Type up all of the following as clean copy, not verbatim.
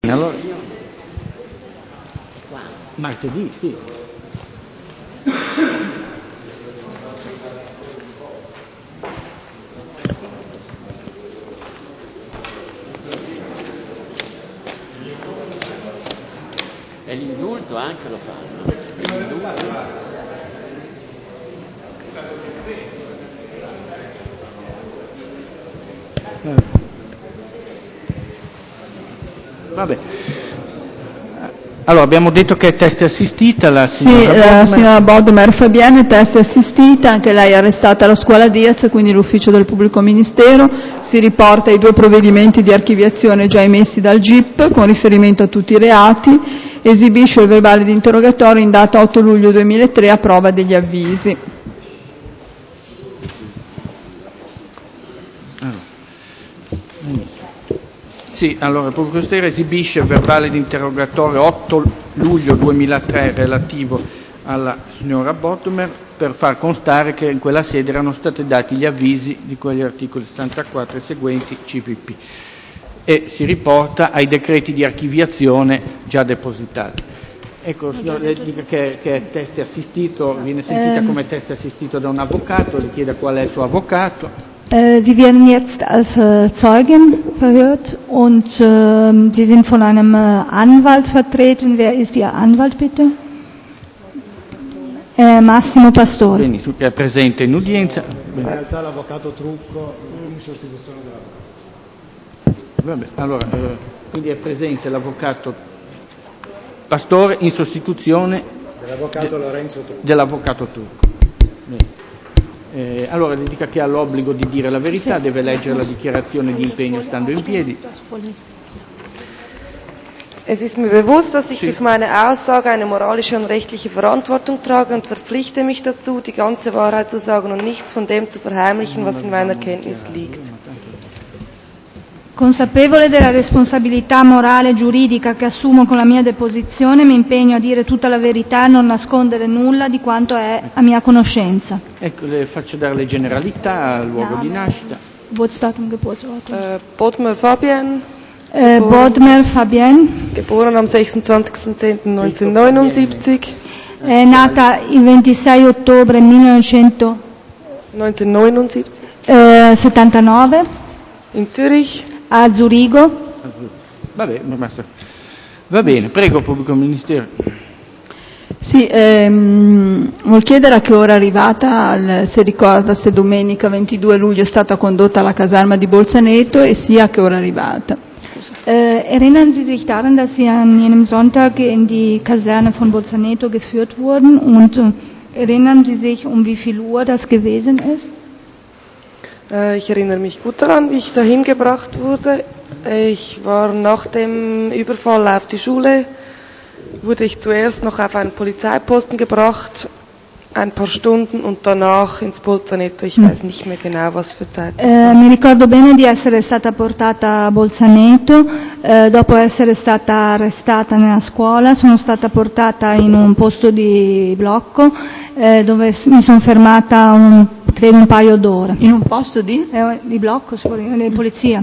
Allora, martedì, sì. E l'indulto anche lo fanno. Vabbè. Allora, abbiamo detto che è test assistita la signora Sì, Bodmer. la signora Bodmer Fabienne, test assistita, anche lei è arrestata alla scuola Diaz, quindi l'ufficio del pubblico ministero si riporta ai 2 provvedimenti di archiviazione già emessi dal GIP con riferimento a tutti i reati, esibisce il verbale di interrogatorio in data 8 luglio 2003 a prova degli avvisi. Sì, allora il pubblico ministero esibisce il verbale di interrogatorio 8 luglio 2003 relativo alla signora Bodmer per far constare che in quella sede erano stati dati gli avvisi di quegli articoli 64 e seguenti CPP e si riporta ai decreti di archiviazione già depositati. Ecco, signora, lei dica che è test assistito, viene sentita come test assistito da un avvocato, le chieda qual è il suo avvocato. Sie werden jetzt als Zeugin verhört und Sie sind von einem Anwalt vertreten. Wer ist Ihr Anwalt, bitte? Massimo Pastore. Benissimo, che è presente in udienza. In realtà l'avvocato Trucco in sostituzione dell'avvocato. Vabbè, allora, quindi è presente l'avvocato Pastore in sostituzione dell'avvocato Lorenzo Trucco. Dell'avvocato Trucco. Bene. Allora le dica che ha l'obbligo di dire la verità, deve leggere la dichiarazione di impegno stando in piedi. Es ist mir bewusst, dass ich durch meine Aussage eine moralische und rechtliche Verantwortung trage und verpflichte mich dazu, die ganze Wahrheit zu sagen und nichts von dem zu verheimlichen, was in meiner Kenntnis liegt. Consapevole della responsabilità morale e giuridica che assumo con la mia deposizione, mi impegno a dire tutta la verità e a non nascondere nulla di quanto è a mia conoscenza. Ecco, le faccio dare le generalità, luogo di nascita. Geburtsdatum, Geburtsort. Bodmer Fabienne. Bodmer Fabienne. Geboren am 26.10.1979. È nata il 26 ottobre 1979. In Zürich. A Zurigo. Vabbè, basta. Va bene, prego, pubblico ministero. Sì, vuol chiedere a che ora è arrivata, se ricorda se domenica 22 luglio è stata condotta alla caserma di Bolzaneto e sia a che ora è arrivata. Erinnern Sie sich daran, dass Sie an jenem Sonntag in die Kaserne von Bolzaneto geführt wurden und erinnern Sie sich, um wie viel Uhr das gewesen ist? Ich erinnere mich gut daran, wie ich dahin gebracht wurde. Ich war nach dem Überfall auf die Schule, wurde ich zuerst noch auf einen Polizeiposten gebracht, ein paar Stunden und danach ins Bolzaneto. Ich weiß nicht mehr genau, was für Zeit das war. Mi ricordo bene di essere stata portata a Bolzaneto, dopo essere stata arrestata nella scuola, sono stata portata in un posto di blocco dove mi sono fermata credo un paio d'ore. In un posto di blocco, di polizia.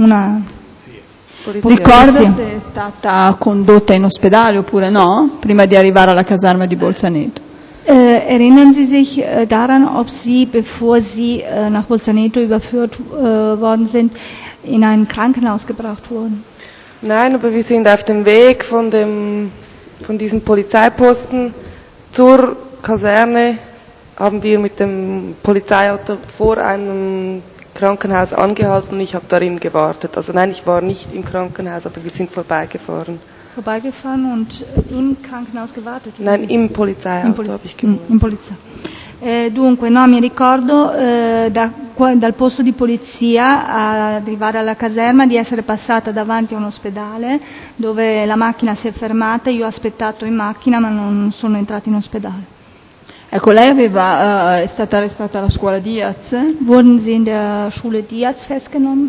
Ricorda se è stata condotta in ospedale oppure no, prima di arrivare alla caserma di Bolzaneto? Erinnern Sie sich daran, ob Sie, bevor Sie nach Bolzaneto überführt worden sind, in ein Krankenhaus gebracht wurden? Nein, aber wir sind auf dem Weg von diesem Polizeiposten zur Kaserne, haben wir mit dem Polizeiauto vor einem Krankenhaus angehalten und ich habe darin gewartet. Also nein, ich war nicht im Krankenhaus, aber wir sind vorbeigefahren. Vorbeigefahren und im Krankenhaus gewartet? Nein, im Polizeiauto habe ich gewartet. In polizia. Dunque, no, mi ricordo dal posto di polizia a arrivare alla caserma di essere passata davanti a un ospedale dove la macchina si è fermata, io ho aspettato in macchina ma non sono entrata in ospedale. Ecco, lei è stata arrestata alla scuola Diaz? Wurden Sie in der Schule Diaz festgenommen?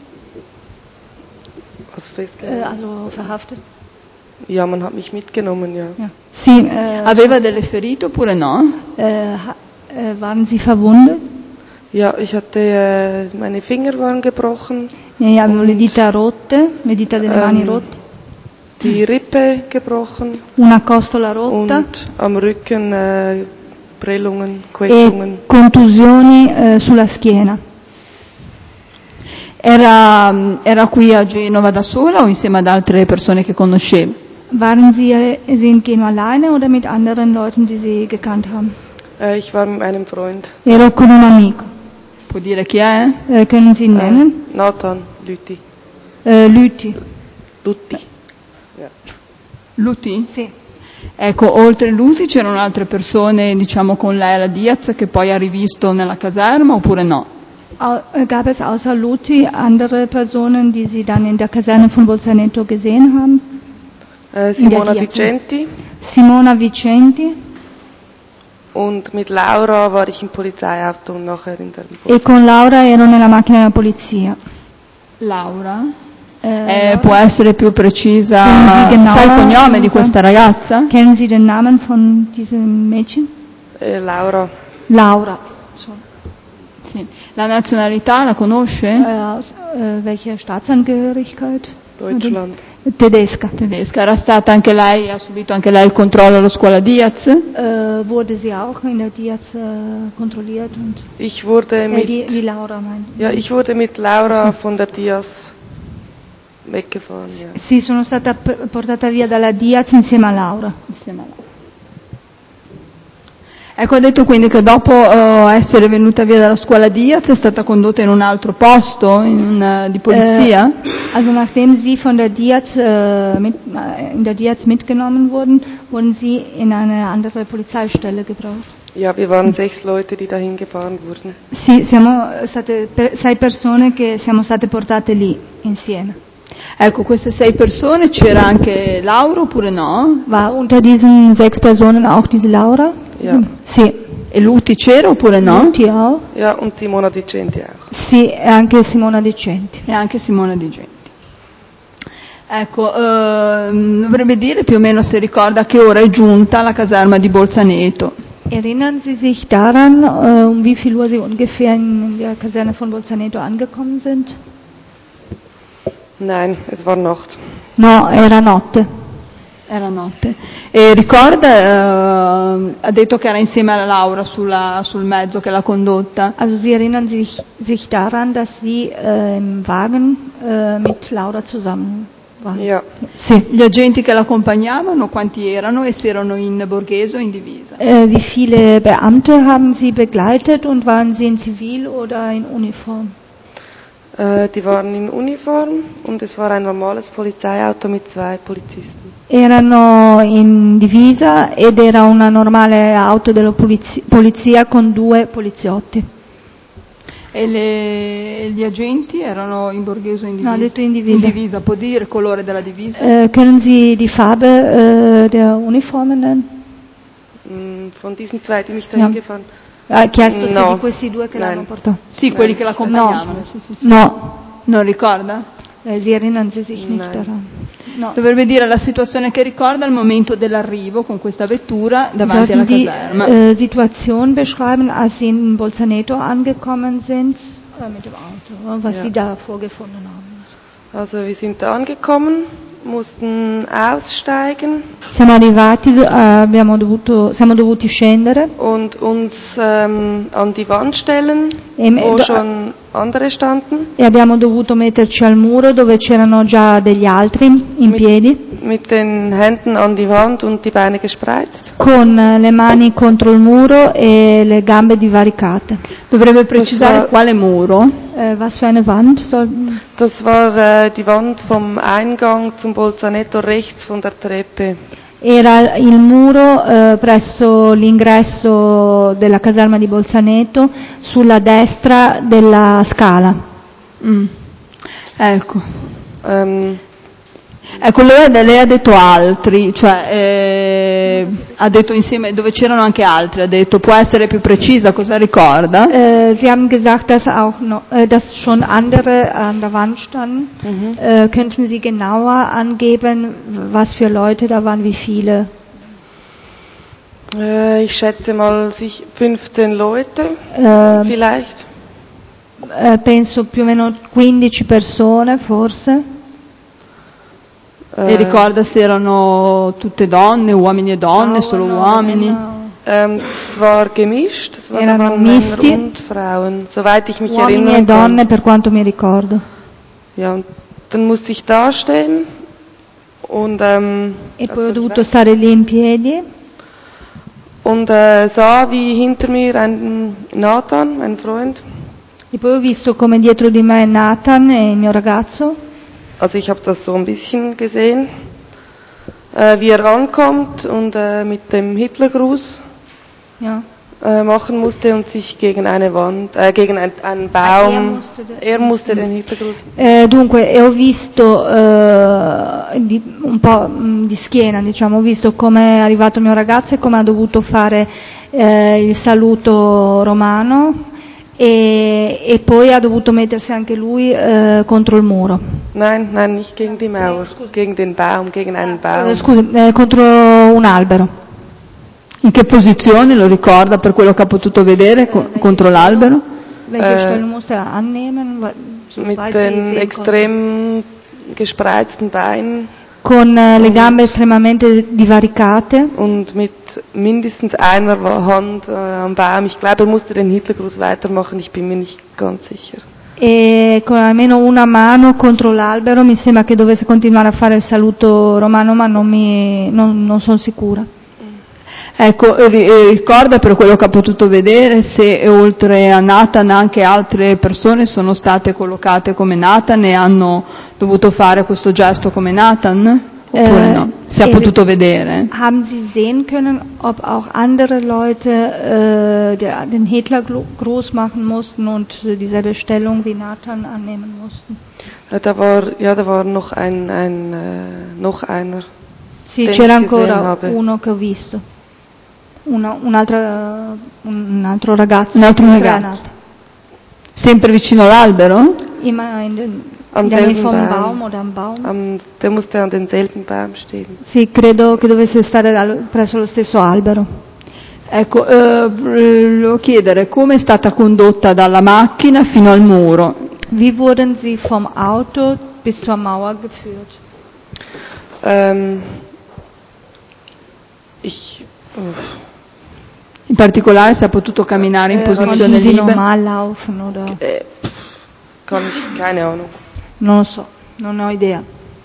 Was festgenommen? Also verhaftet? Ja, man hat mich mitgenommen, ja. Sì, aveva delle ferite oppure no? Waren Sie verwundet? Ja, ich hatte, meine Finger waren gebrochen. Avevo le dita rotte, le dita delle mani rotte. die Rippe gebrochen una costola rotta und am Rücken Prellungen, e Quetschungen. contusioni sulla schiena. Era qui a Genova da sola o insieme ad altre persone che conosceva? Waren Sie in Genua alleine oder mit anderen Leuten, die Sie gekannt haben? Ich war mit einem Freund, Ero con un amico. Può dire chi è? Können Sie ihn nennen? Nathan Lüthi. Lüthi. Lutti. Ja. Luti? Sì. Ecco, oltre Luti c'erano altre persone, diciamo, con lei alla Diaz che poi ha rivisto nella caserma oppure no? Gab es außer Lüthi andere Personen, die Sie dann in der Kaserne von Bolzaneto gesehen haben? Simona Diaz. Vicenti. Simona Vicenti. Und mit Laura war ich im Polizeiauto und nachher in der E con Laura ero nella macchina della polizia. Laura? Laura? Può essere più precisa? Sì, genau. Sa il cognome di questa ragazza? Kennen Sie den Namen von diesem Mädchen? Laura. Laura. So. Sì. La nazionalità la conosce? Welche Staatsangehörigkeit? Deutschland. Tedesca. Tedesca. Era stata anche lei, ha subito anche lei il controllo alla scuola Diaz? Wurde sie auch in der Diaz kontrolliert? Und Ich wurde mit, die Laura meint. ja, ich wurde mit Laura von der Diaz weggefahren. Ja. Sì, sono stata portata via dalla Diaz insieme a Laura. Ecco, ha detto quindi che dopo essere venuta via dalla scuola Diaz è stata condotta in un altro posto di polizia? Also nachdem Sie von der Diaz, in der Diaz mitgenommen wurden, wurden Sie in eine andere Polizeistelle gebracht. Ja, wir waren 6 Leute, die dahin gefahren wurden. Sì, siamo state 6 persone che siamo state portate lì insieme. Ecco, queste 6 persone c'era anche Laura oppure no? War unter diesen 6 Personen auch diese Laura? Ja. Sì. E Luti c'era oppure no? Luti auch? Ja, und Simona Vicenti auch. Sì, e anche Simona Decenti. E anche Simona Di Genti. Ecco, dovrebbe dire più o meno se ricorda a che ora è giunta alla caserma di Bolzaneto. Erinnern Sie sich daran, um wie viel Uhr Sie ungefähr in der Kaserne von Bolzaneto angekommen sind? Nein, es war Nacht. No, era notte. Era notte. E ricorda, ha detto che era insieme alla Laura sul mezzo che l'ha condotta. Also Sie erinnern sich daran, dass Sie im Wagen mit Laura zusammen waren? Ja. Sì. Gli agenti che l'accompagnavano, quanti erano e se erano in borghese o in divisa? Wie viele Beamte haben Sie begleitet und waren Sie in Zivil oder in Uniform? Die waren in Uniform und es war ein normales Polizeiauto mit 2 Polizisten. Erano in divisa ed era una normale auto della polizia con 2 poliziotti. E gli agenti erano in borghese o in divisa? No, ha detto in divisa. In divisa, può dire il colore della divisa? Können Sie die Farbe der Uniformen nennen? Von diesen 2, die mich dahin gefahren haben. Ha chiesto se No. di questi 2 che l'hanno portato. Sì, quelli che l'accompagnavano. Sì, sì, sì. No. Non ricorda? Sie erinnern Sie sich nicht Nein. daran. No. Dovrebbe dire la situazione che ricorda al momento dell'arrivo con questa vettura davanti alla Sollten die caserma. Situation beschreiben, als Sie in Bolzaneto angekommen sind, mit dem Auto, was Ja. Sie da vorgefunden haben. Also wir sind da angekommen, mussten aussteigen Siamo arrivati, siamo dovuti scendere und uns an die Wand stellen, e, wo schon andere standen, e abbiamo dovuto metterci al muro dove c'erano già degli altri in piedi, mit den Händen an die Wand und die Beine gespreizt. con le mani contro il muro e le gambe divaricate. Dovrebbe precisare quale muro? Was für eine Wand? Das war die Wand vom Eingang zum Bolzaneto rechts von der Treppe. Era il muro presso l'ingresso della caserma di Bolzaneto, sulla destra della scala. Ecco. Ecco, lei ha detto altri, cioè ha detto insieme dove c'erano anche altri, ha detto può essere più precisa, cosa ricorda? Sie haben gesagt, dass auch noch, dass schon andere an der Wand standen. Könnten Sie genauer angeben, was für Leute da waren, wie viele? Ich schätze mal 15 Leute, vielleicht. Penso più o meno 15 persone, forse. E ricorda se erano tutte donne, uomini e donne, solo uomini? Es war gemischt, es Erano waren misti. Männer und Frauen, soweit ich mich Uomini e erinnern kann. donne per quanto mi ricordo. Ja, und dann musste ich da stehen und, E poi ho dovuto stare lì in piedi und sah, wie hinter mir ein Nathan, ein Freund, e poi ho visto come dietro di me Nathan, il mio ragazzo, also ich habe das so ein bisschen gesehen, wie er ankommt und mit dem Hitlergruß ja. machen musste und sich gegen eine Wand, gegen einen Baum, er musste den Hitlergruß. Dunque, ho visto un po' di schiena, diciamo, ho visto come è arrivato il mio ragazzo e come ha dovuto fare il saluto romano e poi ha dovuto mettersi anche lui contro il muro. Nein, nicht gegen die Mauer, gegen den Baum, gegen einen Baum. Scusi, contro un albero. In che posizione, lo ricorda per quello che ha potuto vedere contro l'albero? Welche Stellung musste er annehmen? Mit den extrem gespreizten Beinen. Con le gambe estremamente divaricate. Und mit mindestens einer Hand am Baum. Ich glaube, er musste den Hitlergruß weitermachen, ich bin mir nicht ganz sicher. E con almeno una mano contro l'albero, mi sembra che dovesse continuare a fare il saluto romano, ma non sono sicura. Ecco, ricorda per quello che ha potuto vedere se oltre a Nathan anche altre persone sono state collocate come Nathan e hanno dovuto fare questo gesto come Nathan? Oppure no? Se ha potuto vedere. Haben Sie sehen können, ob auch andere Leute den Hitlergruß machen mussten und dieselbe Stellung wie Nathan annehmen mussten? Da war noch noch einer. Sì, c'era ancora uno che ho visto. Un altro ragazzo. Un altro ragazzo. Sempre vicino all'albero? Am selben Baum oder am Baum? Der musste an denselben Baum stehen. Sì, credo che dovesse stare presso lo stesso albero. Ecco, volevo chiedere come è stata condotta dalla macchina fino al muro? Wie wurden Sie vom Auto bis zur Mauer geführt? In particolare se ha potuto camminare in posizione libera? Normal laufen oder? Keine Ahnung. Non lo so, non ho idea.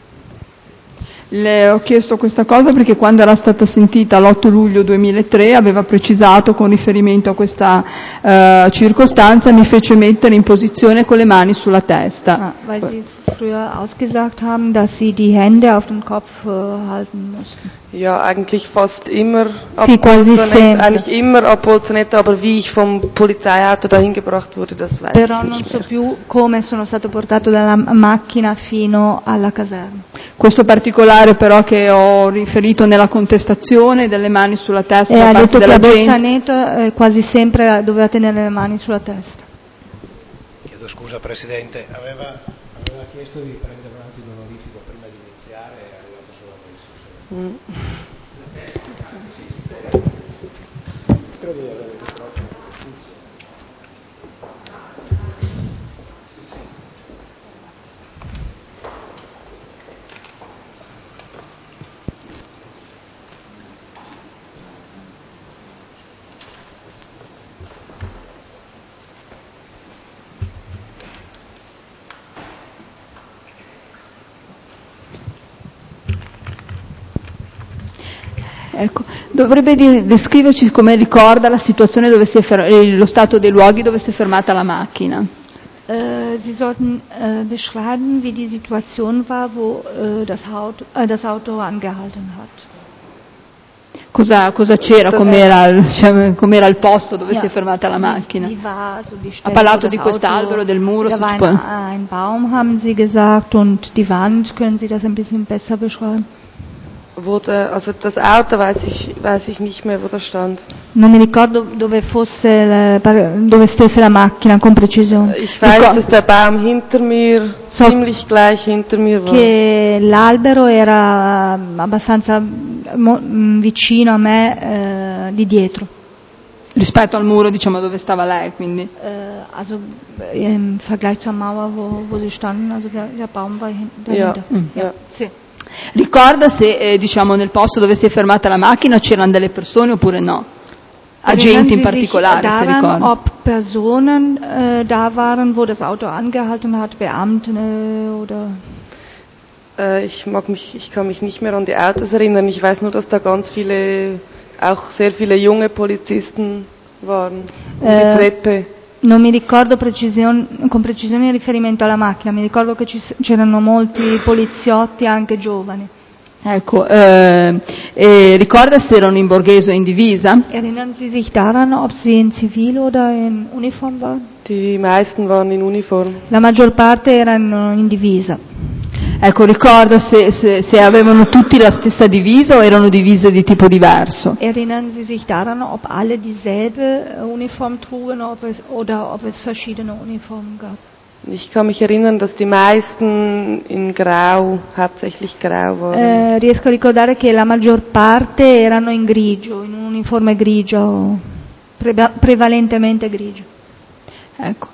Le ho chiesto questa cosa perché quando era stata sentita l'8 luglio 2003 aveva precisato con riferimento a questa circostanza, mi fece mettere in posizione con le mani sulla testa. Weil Sie früher ausgesagt haben, dass Sie die Hände auf den Kopf halten mussten. Ja, eigentlich fast immer. Sì, quasi sempre. Eigentlich immer ab Bolzonetta, aber wie ich vom Polizeiauto dahin gebracht wurde, das weiß Però ich nicht non so mehr. più come sono stato portato dalla macchina fino alla caserma. Questo particolare però che ho riferito nella contestazione delle mani sulla testa da ha parte detto che della a gente. Bolzaneto quasi sempre doveva tenere le mani sulla testa. Chiedo scusa Presidente, aveva chiesto di prendere un antidolorifico prima di iniziare e è arrivato solo adesso. Credo di avere Ecco, dovrebbe descriverci come ricorda la situazione dove si è lo stato dei luoghi dove si è fermata la macchina. Sie sollten beschreiben, wie die Situation war, wo das Auto angehalten hat. Cosa c'era, com'era il posto dove si è fermata la macchina? Ha parlato di quest'albero, del muro? Da war ein Baum, haben Sie gesagt, und die Wand, können Sie das ein bisschen besser beschreiben? Also das Auto weiß ich nicht mehr, wo das stand. Non mi ricordo dove stesse la macchina con precisione. Ich weiß, dass der Baum hinter mir, ziemlich gleich hinter mir war. Che l'albero era abbastanza vicino a me di dietro. Rispetto al muro, diciamo, dove stava lei, quindi? Also im Vergleich zur Mauer, wo sie standen, also der Baum war dahinter. Ja. Sì. Ricorda se diciamo nel posto dove si è fermata la macchina c'erano delle persone oppure no? Agenti in particolare, se ricorda. Ob Personen da waren, wo das Auto angehalten hat, Beamte oder... Ich kann mich nicht mehr an die Autos erinnern. Ich weiß nur, dass da auch sehr viele junge Polizisten waren. Die Treppe. Non mi ricordo con precisione in riferimento alla macchina, mi ricordo che c'erano molti poliziotti anche giovani. Ecco, ricorda se erano in borghese o in divisa? Erinnern Sie sich daran, ob sie in Zivil oder in Uniform waren? Die meisten waren in Uniform. La maggior parte erano in divisa. Ecco, ricorda se avevano tutti la stessa divisa o erano divise di tipo diverso. Erinnern Sie sich daran, ob alle dieselbe Uniform trugen oder ob es verschiedene Uniformen gab? Ich kann mich erinnern, dass die meisten in Grau, hauptsächlich Grau waren. Riesco a ricordare che la maggior parte erano in grigio, in un uniforme grigio, prevalentemente grigio. Ecco.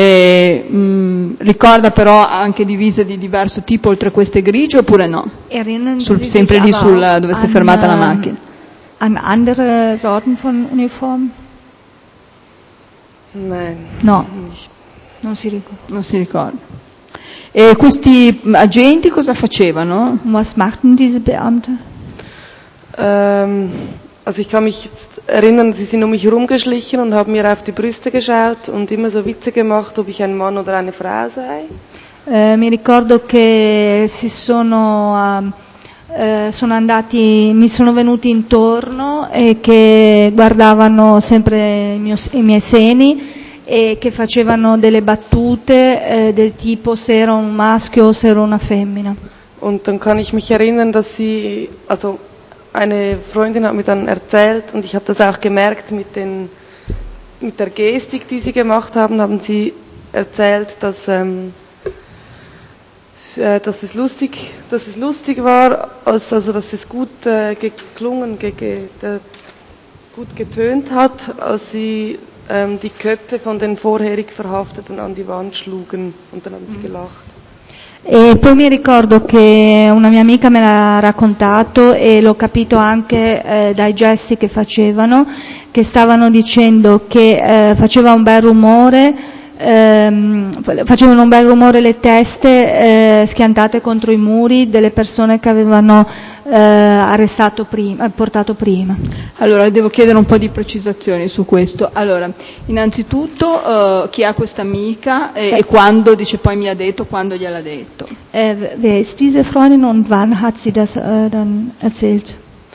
Ricorda però anche divise di diverso tipo oltre queste grigie oppure no? Sempre lì dove si è fermata la macchina. An andere Sorten von Uniform? Nein. No, non si ricorda. E questi agenti cosa facevano? Was machten diese Beamte? Also ich kann mich jetzt erinnern, sie sind um mich herumgeschlichen und haben mir auf die Brüste geschaut und immer so Witze gemacht, ob ich ein Mann oder eine Frau sei. Mi ricordo che mi sono venuti intorno e che guardavano sempre i miei seni e che facevano delle battute del tipo se ero un maschio o se ero una femmina. Und dann kann ich mich erinnern, dass eine Freundin hat mir dann erzählt, und ich habe das auch gemerkt mit der Gestik, die sie gemacht haben sie erzählt, dass es lustig war, also dass es gut geklungen, gut getönt hat, als sie die Köpfe von den vorherig Verhafteten an die Wand schlugen, und dann haben sie gelacht. E poi mi ricordo che una mia amica me l'ha raccontato e l'ho capito anche dai gesti che facevano, che stavano dicendo che facevano un bel rumore le teste schiantate contro i muri delle persone che avevano portato prima. Allora, devo chiedere un po' di precisazioni su questo. Allora, innanzitutto, chi ha questa amica e quando, dice poi mi ha detto, quando gliel'ha detto? Wer ist diese Freundin und wann hat sie das dann erzählt?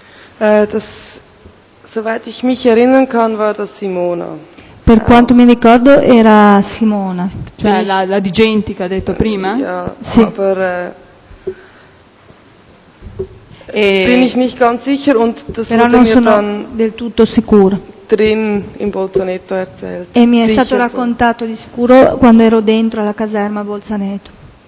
Soweit ich mich erinnern kann, war das Simona. Per quanto mi ricordo era Simona. Cioè la dirigente che ha detto prima? Ja, sì. Aber bin ich nicht ganz sicher, und das Però wurde non mir sono dann del tutto sicura. drin im Bolzaneto erzählt. E mi è Sicher stato so. raccontato di sicuro quando ero dentro alla caserma Bolzaneto.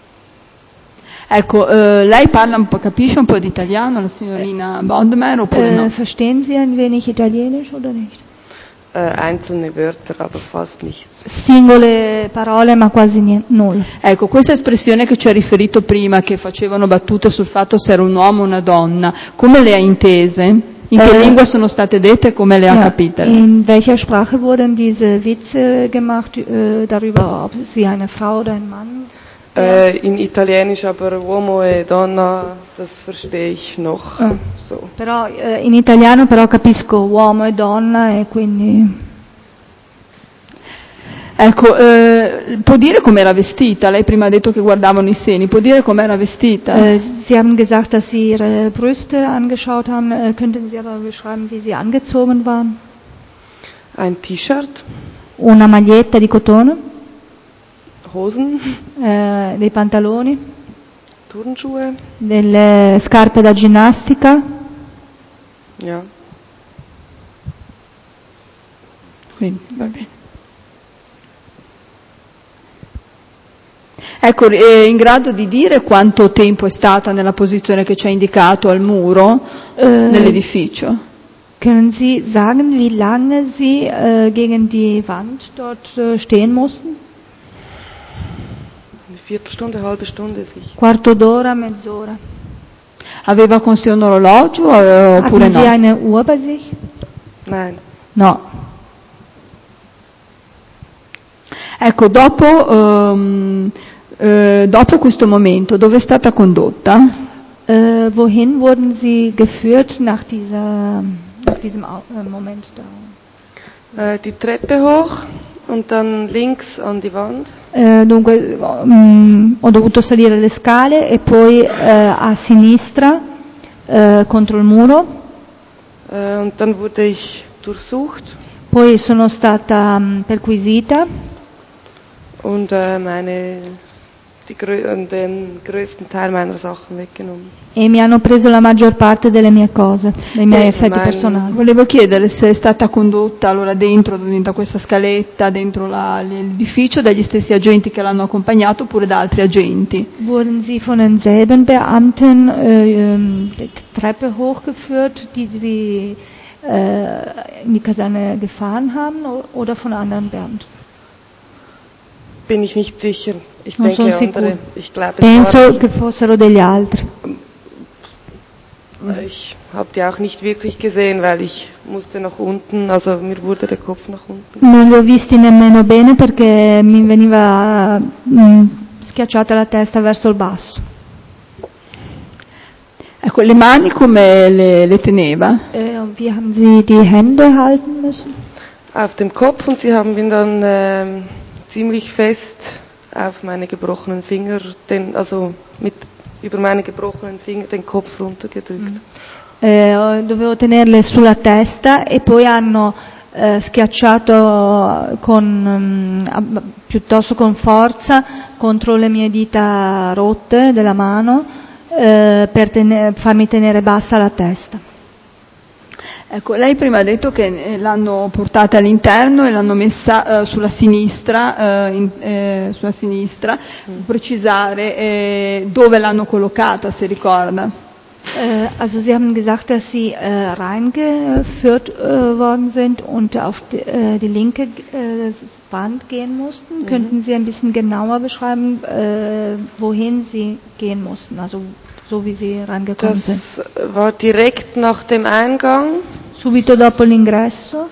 Ecco, lei parla un po', capisce un po' di italiano, la signorina Bodmer, oppure no? Verstehen Sie ein wenig Italienisch oder nicht? Einzelne Wörter, aber fast nichts. Singole parole ma quasi nulla. Ecco, questa espressione che ci ha riferito prima, che facevano battute sul fatto se era un uomo o una donna, come le ha intese? In che lingua sono state dette e come le ha capite? In welcher Sprache wurden diese Witze gemacht darüber, ob sie eine Frau oder ein Mann? In Italienisch, aber uomo e donna, das verstehe ich noch. So. Però in italiano però capisco uomo e donna e quindi... Ecco, può dire com'era vestita? Lei prima ha detto che guardavano i seni, può dire com'era vestita? Sie haben gesagt, dass Sie Ihre Brüste angeschaut haben. Könnten Sie aber beschreiben, wie Sie angezogen waren? Ein T-Shirt. Una maglietta di cotone. Hosen. Dei pantaloni. Turnschuhe. Delle scarpe da ginnastica. Ja. Quindi, va bene. Ecco, è in grado di dire quanto tempo è stata nella posizione che ci ha indicato al muro nell'edificio? Können Sie sagen, wie lange Sie gegen die Wand dort stehen mussten? Eine Viertelstunde, halbe Stunde sicher. Quarto d'ora, mezz'ora. Aveva con sé un orologio oppure Hatten Sie no? eine Uhr bei sich? Nein. No. Ecco, dopo questo momento, dove è stata condotta? Wohin wurden Sie geführt nach diesem Moment da? Die Treppe hoch und dann links an die Wand. Dunque ho dovuto salire le scale e poi a sinistra contro il muro. Und dann wurde ich durchsucht Poi sono stata perquisita und den größten Teil meiner Sachen weggenommen. e mi hanno preso la maggior parte delle mie cose, dei miei effetti personali. Volevo chiedere se è stata condotta allora dentro questa scaletta, dentro l'edificio, dagli stessi agenti che l'hanno accompagnato oppure da altri agenti. Wurden Sie von denselben Beamten die Treppe hochgeführt, die in die Kaserne gefahren haben, oder von anderen Beamten? Bin ich nicht sicher. Ich Non denke sono andere. sicura. Ich glaube, Penso che fossero degli altri. Ich habe die auch nicht wirklich gesehen, weil ich musste nach unten, also mir wurde der Kopf nach unten. Non li ho visti nemmeno bene perché mi veniva schiacciata la testa verso il basso. Ecco, le mani come le teneva? Wie haben Sie die Hände halten müssen? Auf dem Kopf und sie haben ihn dann ziemlich fest auf meine gebrochenen Finger, über meine gebrochenen Finger den Kopf runtergedrückt. Dovevo tenerle sulla testa e poi hanno schiacciato piuttosto con forza contro le mie dita rotte della mano per farmi tenere bassa la testa. Ecco, lei prima ha detto che l'hanno portata all'interno e l'hanno messa sulla sinistra, precisare dove l'hanno collocata, se ricorda. Also Sie haben gesagt, dass Sie reingeführt worden sind und auf die linke Wand gehen mussten. Könnten Sie ein bisschen genauer beschreiben, wohin Sie gehen mussten, also so wie Sie reingekommen sind? Das war direkt nach dem Eingang. Subito dopo l'ingresso.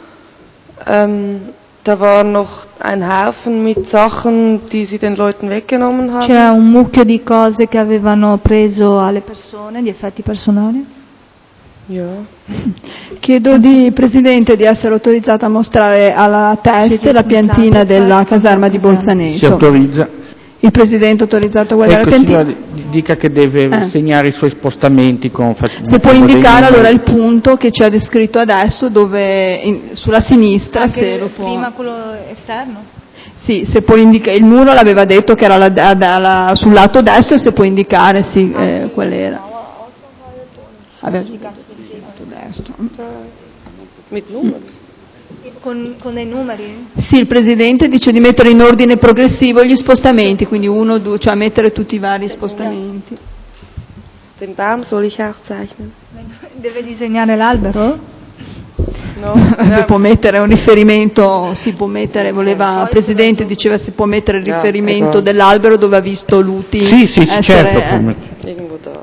Da war noch ein Haufen mit Sachen, die sie den Leuten weggenommen haben. C'era un mucchio di cose che avevano preso alle persone, di effetti personali. Ja. Chiedo Presidente di essere autorizzata a mostrare alla testa la piantina della caserma di Bolzaneto. Si autorizza. Il Presidente è autorizzato a guardare Ecco, la piantina? signora, dica che deve segnare i suoi spostamenti con Se può indicare allora il punto che ci ha descritto adesso, dove sulla sinistra, Anche se lo può. prima quello esterno? Sì, se può indicare, il muro l'aveva detto che era sul lato destro, se può indicare qual era. Aveva indicato sul lato destro. Mit Nummern. Con dei numeri? Sì, il Presidente dice di mettere in ordine progressivo gli spostamenti, quindi 1, 2, cioè mettere tutti i vari spostamenti. Den Baum soll ich auch zeichnen? Deve disegnare l'albero? No. Può mettere un riferimento, si può mettere, il Presidente diceva si può mettere il riferimento dell'albero dove ha visto Luti. Sì, essere, certo. Irgendwo da.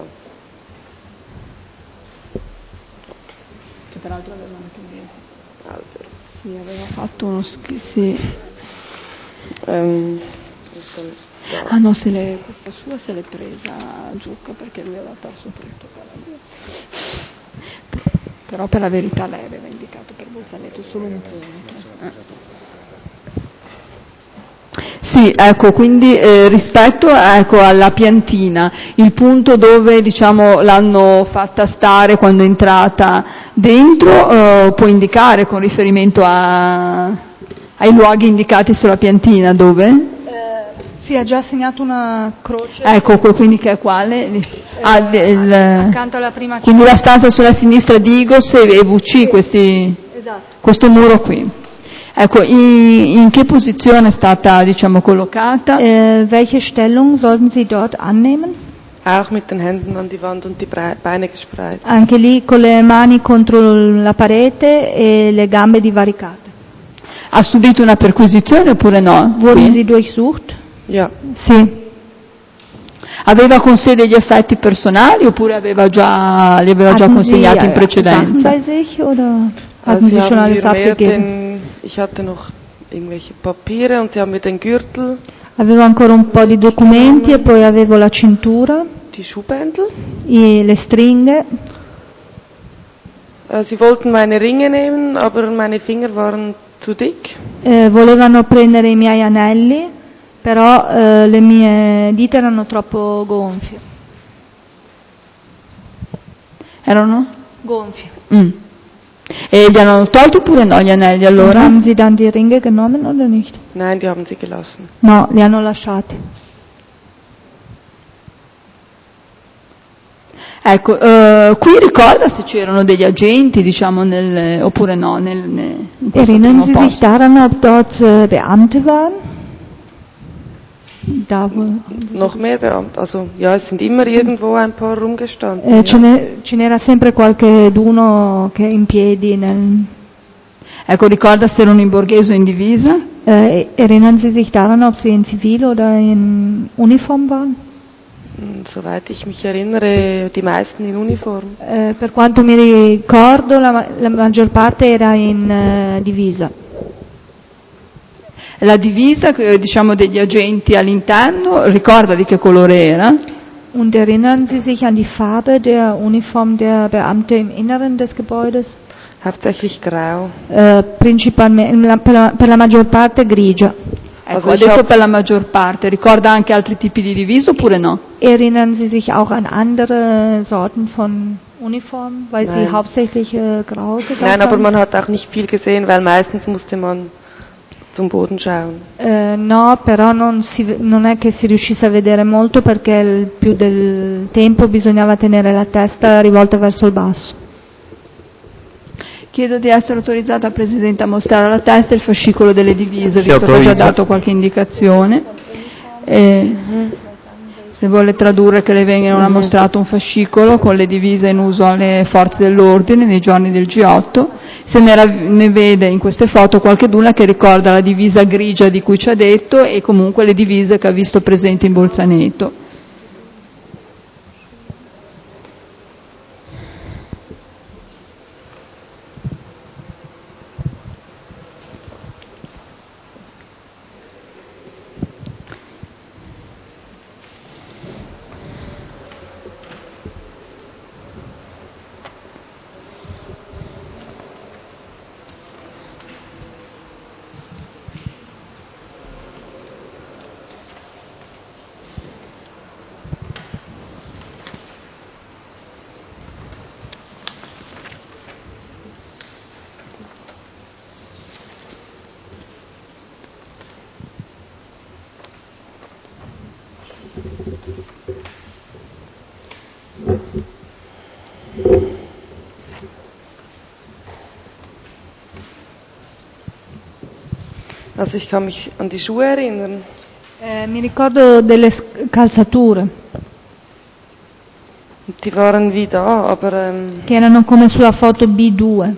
Che peraltro aveva anche sì, aveva fatto uno sì. Ah no, questa sua se l'è presa Giucca perché lui aveva perso tutto. Però per la verità lei aveva indicato per Bolzaneto solo un punto. Sì, ecco, quindi rispetto alla piantina, il punto dove diciamo l'hanno fatta stare quando è entrata dentro, può indicare con riferimento ai luoghi indicati sulla piantina dove? Sì, ha già segnato una croce. Ecco, quindi che è quale? Accanto alla prima quindi la stanza sulla sinistra di Igos e VC, esatto. Questo muro qui. Ecco, in che posizione è stata, diciamo, collocata? Welche Stellung sollten Sie dort annehmen? Auch mit den Händen an die Wand und die Beine gespreizt. Anche lì con le mani contro la parete e le gambe divaricate. Ha subito una perquisizione oppure no? Wurden Sie durchsucht? Ja. Sì. Aveva con sé degli effetti personali oppure li aveva già consegnati in precedenza? Sachen bei sich oder hatten Sie schon alles abgegeben? Ich hatte noch irgendwelche Papiere und sie haben mir den Gürtel, Avevo ancora un po' di documenti e poi avevo la cintura, die Schuhbändel. le stringhe. Sie wollten meine Ringe nehmen, aber meine Finger waren zu dick. Volevano prendere i miei anelli, però le mie dita erano troppo gonfie. Erano? Gonfie. E li hanno tolti oppure no gli anelli Und allora? haben Sie dann die Ringe genommen oder nicht? Nein, die haben sie gelassen. No, li hanno lasciati. Ecco, qui ricorda se c'erano degli agenti, diciamo, oppure no, in questo Erinnern primo Sie sich posto? daran, ob dort Beamte waren? Da wo, Noch mehr Beamte. Also ja, es sind immer irgendwo ein paar rumgestanden. ce n'era sempre qualcheduno che in piedi. Ecco, ricorda se erano in borghese o in divisa? Erinnern Sie sich daran, ob Sie in Zivil oder in Uniform waren? Soweit ich mich erinnere, die meisten in Uniform. Per quanto mi ricordo, la maggior parte era in divisa. La divisa, diciamo, degli agenti all'interno, ricorda di che colore era? Und erinnern Sie sich an die Farbe der Uniform der Beamte im Inneren des Gebäudes? Hauptsächlich grau. Principalmente, per la maggior parte grigia. Ecco, ha detto per la maggior parte, ricorda anche altri tipi di divisa oppure no? Erinnern Sie sich auch an andere Sorten von Uniformen, weil Sie hauptsächlich grau gesagt haben? Nein, aber man hat auch nicht viel gesehen, weil meistens musste man zum Boden schauen. No, però non è che si riuscisse a vedere molto perché più del tempo bisognava tenere la testa rivolta verso il basso. Chiedo di essere autorizzata, Presidente, a mostrare alla testa il fascicolo delle divise, visto che ho già dato qualche indicazione. Se vuole tradurre che le vengano mostrato un fascicolo con le divise in uso alle forze dell'ordine nei giorni del G8, se ne vede in queste foto qualcheduna che ricorda la divisa grigia di cui ci ha detto e comunque le divise che ha visto presenti in Bolzaneto. Also ich kann mich an die Schuhe erinnern. Mi ricordo delle calzature. Die waren wie da, aber che erano come sulla foto B2.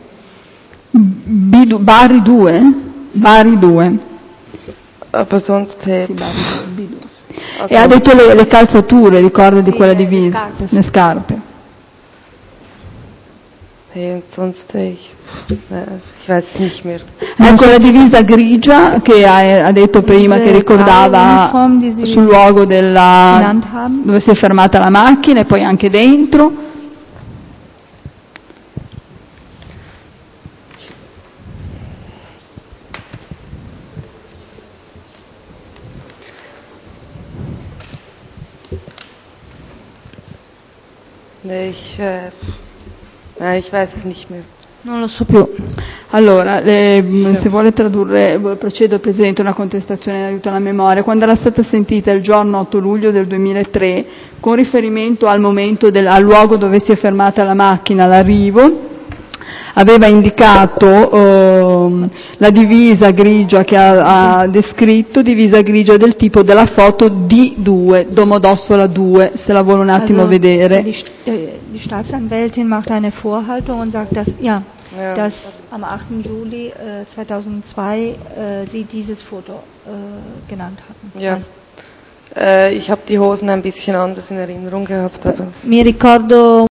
Bari 2? Bari 2. aber sonst Sì, Bari 2, B2. Also, E ha detto le calzature, ricorda di Sì, quella le divisa? scarpe, sì. Le scarpe. und sonst ich weiß es nicht mehr. Ecco la divisa grigia che ha detto prima, che ricordava sul luogo dove si è fermata la macchina e poi anche dentro. Ich weiß es nicht mehr. Non lo so più. Allora, se vuole tradurre, procedo Presidente una contestazione in aiuto alla memoria. Quando era stata sentita il giorno 8 luglio del 2003, con riferimento al momento al luogo dove si è fermata la macchina, l'arrivo, aveva indicato la divisa grigia che ha descritto, divisa grigia del tipo della foto D2, Domodossola 2, se la vuole un attimo vedere. Die Staatsanwältin macht eine Vorhaltung und sagt, dass am 8. Juli 2002 sie dieses Foto genannt hatten. Ja. Ich habe die Hosen ein bisschen anders in Erinnerung gehabt. Aber Mi ricordo